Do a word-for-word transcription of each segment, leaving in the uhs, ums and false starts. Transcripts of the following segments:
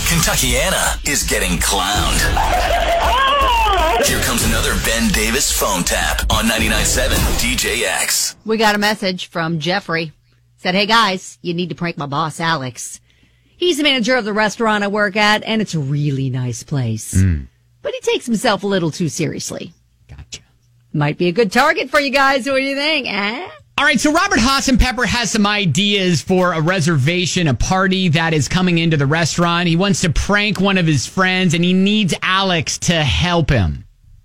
Kentuckiana is getting clowned. Here comes another Ben Davis phone tap on ninety-nine point seven D J X. We got a message from Jeffrey. Said, hey guys, you need to prank my boss, Alex. He's the manager of the restaurant I work at, and it's a really nice place. Mm. But he takes himself a little too seriously. Gotcha. Might be a good target for you guys. What do you think? Eh? All right, so Robert Hassenpepper has some ideas for a reservation, a party that is coming into the restaurant. He wants to prank one of his friends, and he needs Alex to help him.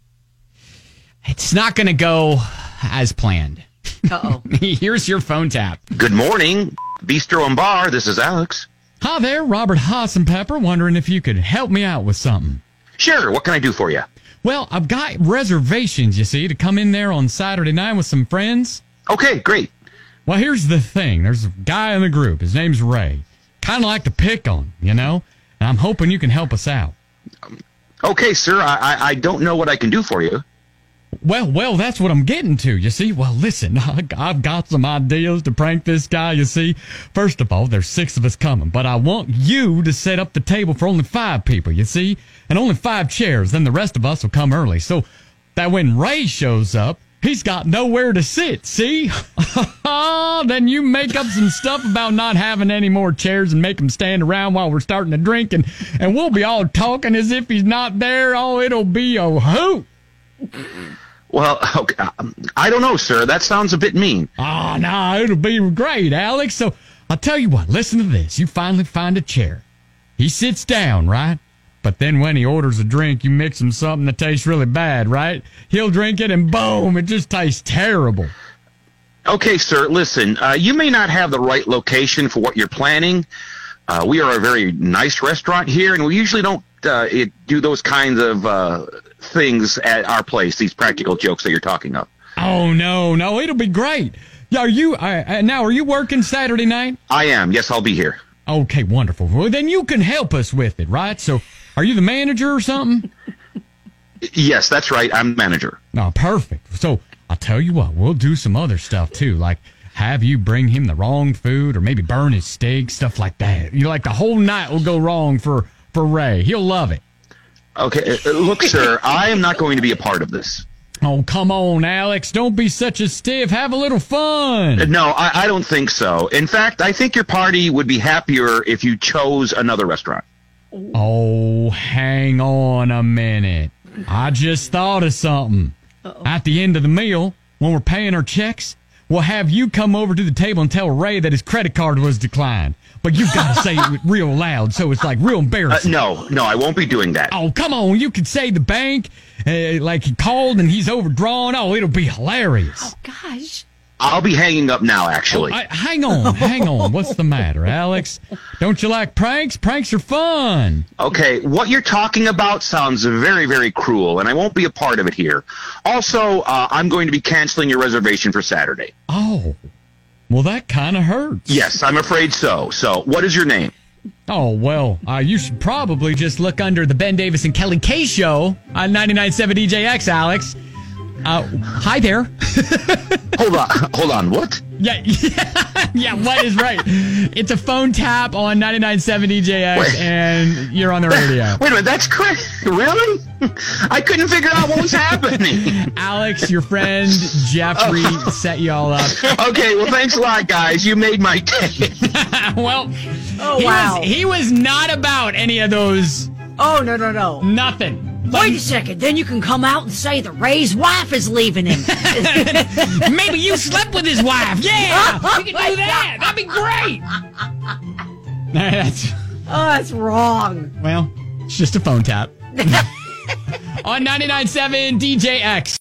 It's not going to go as planned. Uh-oh. Here's your phone tap. Good morning, Bistro and Bar. This is Alex. Hi there, Robert Hassenpepper. Wondering if you could help me out with something. Sure. What can I do for you? Well, I've got reservations, you see, to come in there on Saturday night with some friends. Okay, great. Well, here's the thing. There's a guy in the group. His name's Ray. Kind of like to pick on, you know? And I'm hoping you can help us out. Um, okay, sir. I, I I don't know what I can do for you. Well, well, that's what I'm getting to, you see. Well, listen, I've got some ideas to prank this guy, you see. First of all, there's six of us coming, but I want you to set up the table for only five people, you see, and only five chairs. Then the rest of us will come early, so that when Ray shows up, he's got nowhere to sit, see? Then you make up some stuff about not having any more chairs and make him stand around while we're starting to drink, and, and we'll be all talking as if he's not there. Oh, it'll be a hoot. Well, okay, I don't know, sir. That sounds a bit mean. Oh, no, it'll be great, Alex. So I'll tell you what, listen to this. You finally find a chair. He sits down, right? But then when he orders a drink, you mix him something that tastes really bad, right? He'll drink it and boom, it just tastes terrible. Okay, sir, listen, uh, you may not have the right location for what you're planning. Uh, we are a very nice restaurant here, and we usually don't uh, it, do those kinds of uh, things at our place, these practical jokes that you're talking of. Oh, no, no, it'll be great. Are you, uh, now, are you working Saturday night? I am. Yes, I'll be here. Okay, wonderful. Well, then you can help us with it, right? So are you the manager or something? Yes, that's right. I'm the manager. Oh, perfect. So I'll tell you what, we'll do some other stuff, too, like have you bring him the wrong food or maybe burn his steak, stuff like that. You know, like the whole night will go wrong for, for Ray. He'll love it. Okay, uh, look, sir, I am not going to be a part of this. Oh, come on, Alex. Don't be such a stiff. Have a little fun. No, I, I don't think so. In fact, I think your party would be happier if you chose another restaurant. Oh, hang on a minute. I just thought of something. Uh-oh. At the end of the meal, when we're paying our checks, we'll have you come over to the table and tell Ray that his credit card was declined. But you've got to say it real loud, so it's like real embarrassing. Uh, no, no, I won't be doing that. Oh, come on. You could say the bank, uh, like he called and he's overdrawn. Oh, it'll be hilarious. Oh, gosh. I'll be hanging up now, actually. Oh, I, hang on, hang on. What's the matter, Alex? Don't you like pranks? Pranks are fun. Okay, what you're talking about sounds very, very cruel, and I won't be a part of it here. Also, uh, I'm going to be canceling your reservation for Saturday. Oh, well, that kind of hurts. Yes, I'm afraid so. So, what is your name? Oh, well, uh, you should probably just look under the Ben Davis and Kelly K Show on ninety-nine point seven D J X, Alex. Uh, hi there. Hold on. Hold on. What? Yeah, yeah, yeah, what is right? It's a phone tap on ninety-nine point seven D J X, Wait. And you're on the radio. Wait a minute, that's crazy. Really? I couldn't figure out what was happening. Alex, your friend Jeffrey oh. set you all up. Okay, well, thanks a lot, guys. You made my day. Well, oh, he, wow. was, he was not about any of those. Oh, no, no, no. Nothing. Wait a second, then you can come out and say that Ray's wife is leaving him. Maybe you slept with his wife. Yeah, we can do that. That'd be great. That's, oh, that's wrong. Well, it's just a phone tap. On ninety-nine point seven D J X.